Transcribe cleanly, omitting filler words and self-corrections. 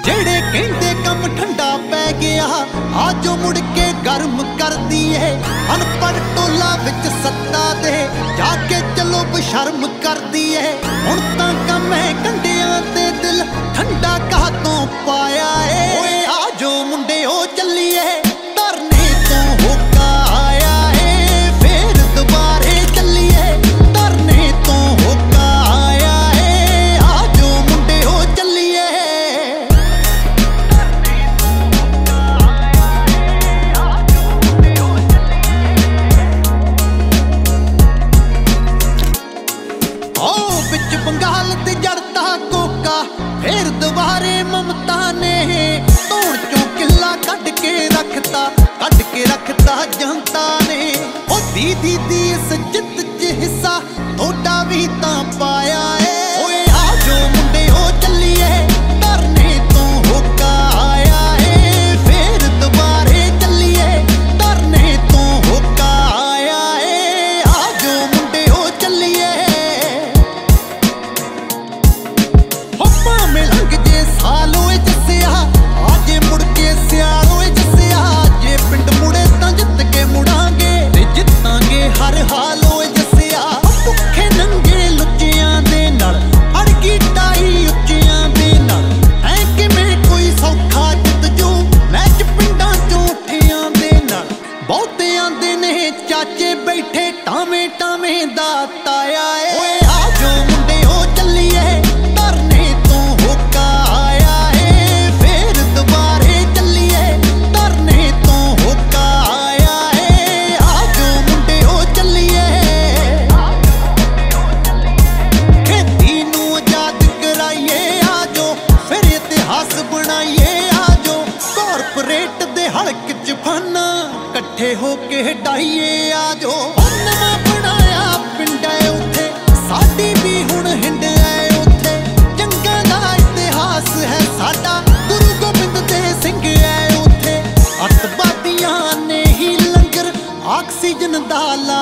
ਜਿਹੜੇ ਕਹਿੰਦੇ ਕੰਮ ਠੰਡਾ ਪੈ ਗਿਆ ਆਜੋ ਮੁੜ ਕੇ ਗਰਮ ਕਰਦੀ ਏ। ਅਨਪੜ ਟੋਲਾ ਵਿੱਚ ਸੱਤਾ ਦੇ ਜਾ ਕੇ ਚਲੋ ਬਸ਼ਰਮ ਕਰਦੀ ਏ। ਹੁਣ ਤਾਂ ਕੰਮ ਹੈ ਕੰਡਿਆਂ ਤੇ ਦਿਲ ਠੰਡਾ ਕਾਹਤੋਂ ਪਾਇਆ ਏ। ਓਏ ਆਜੋ ਮੁੰਡਿਓ ਚੱਲੀਏ ਧਰਨੇ ਤੋਂ ਹੋਕਾ ਆਇਆ ਏ। ਫੇਰ ਦੁਬਾਰੇ ਚੱਲੀਏ ਧਰਨੇ ਤੋਂ ਹੋਕਾ ਆਇਆ ਏ। ਆਜੋ ਮੁੰਡਿਓ ਚੱਲੀਏ ਵਿੱਚ ਬੰਗਾਲ ਤੇ ਜੜਦਾ ਕੋਕਾ। ਫੇਰ ਦੁਬਾਰੇ ਮਮਤਾ ਨੇ ਧੌਣ ਚੋਂ ਕਿੱਲਾ ਕੱਢ ਕੇ ਰੱਖਤਾ ਜਨਤਾ ਨੇ। ਉਹ ਦੀਦੀ ਦੀ ਇਸ ਜਿੱਤ 'ਚ ਹਿੱਸਾ ਤੁਹਾਡਾ ਵੀ ਤਾਂ ਪਾਇਆ ਏ। ਓਏ ਆਜੋ ਮੁੰਡਿਓ ਚੱਲੀਏ ਧਰਨੇ ਤੋਂ ਹੋਕਾ ਆਇਆ ਏ। ਫੇਰ ਦੁਬਾਰੇ ਚੱਲੀਏ ਧਰਨੇ ਤੋਂ ਹੋਕਾ ਆਇਆ ਏ। ਆਜੋ ਮੁੰਡਿਓ ਚੱਲੀਏ ਭਾਵੇਂ ਲੰਘ ਜੇ ਸਾਲ ਓਏ ਜੱਸਿਆ ਆਜੇ ਮੁੜ ਕੇ ਸਿਆਲ ਓਏ ਜੱਸਿਆ। ਜੇ ਪਿੰਡ ਮੁੜੇ ਤਾਂ ਜਿੱਤ ਕੇ ਮੁੜਾਂਗੇ ਤੇ ਜਿੱਤਾਂਗੇ ਹਰ ਹਾਲ ਓਏ ਜੱਸਿਆ। ਭੁੱਖੇ ਨੰਗੇ ਲੁੱਚਿਆਂ ਦੇ ਨਾਲ ਅੜ ਗਈ ਟਾਈ ਉੱਚਿਆਂ ਦੇ ਨਾਲ। ਐ ਕਿਵੇਂ ਕੋਈ ਸੌਖਾ ਜਿੱਤ ਜੂ ਮੈਚ ਪਿੰਡਾਂ ਚੋਂ ਉੱਠਿਆਂ ਦੇ ਨਾਲ। ਬਹੁਤੇ ਆਂਦੇ ਨੇ ਚਾਚੇ ਬੈਠੇ ਟਾਵੇਂ ਟਾਵੇਂ ਦਾ ਤਾਇਆ ਏ। ਓਏ ਆਜੋ ਮੁੰਡਿਓ ਚੱਲੀਏ ਧਰਨੇ ਤੋਂ ਹੋਕਾ ਆਇਆ ਏ। ਫੇਰ ਦੁਬਾਰੇ ਚੱਲੀਏ ਧਰਨੇ ਤੋਂ ਹੋਕਾ ਆਇਆ ਏ। ਆਜੋ ਮੁੰਡਿਓ ਚੱਲੀਏ ਖੇਤੀ ਨੂੰ ਆਜ਼ਾਦ ਕਰਾਈਏ। ਆਜੋ ਫਿਰ ਇਤਿਹਾਸ ਬਣਾਈਏ। ਆਜੋ ਕਾਰਪੋਰੇਟ ਦੇ ਹਲਕ 'ਚ ਫਾਨਾ ਇਕੱਠੇ ਹੋ ਕੇ ਹਟਾਈਏ। ਆਜੋ ਨਵਾਂ ਬਣਾਇਆ ਪਿੰਡ ਏ ਉੱਥੇ ਸਾਡੀ ਵੀ ਹੁਣ ਹਿੰਡ ਏ ਉੱਥੇ। ਜੰਗਾਂ ਦਾ ਇਤਿਹਾਸ ਹੈ ਸਾਡਾ ਗੁਰੂ ਗੋਬਿੰਦ ਦੇ ਸਿੰਘ ਏ ਉੱਥੇ। ਅੱਤਵਾਦੀਆਂ ਨੇ ਹੀ ਲੰਗਰ ਆਕਸੀਜਨ ਦਾ ਲਾ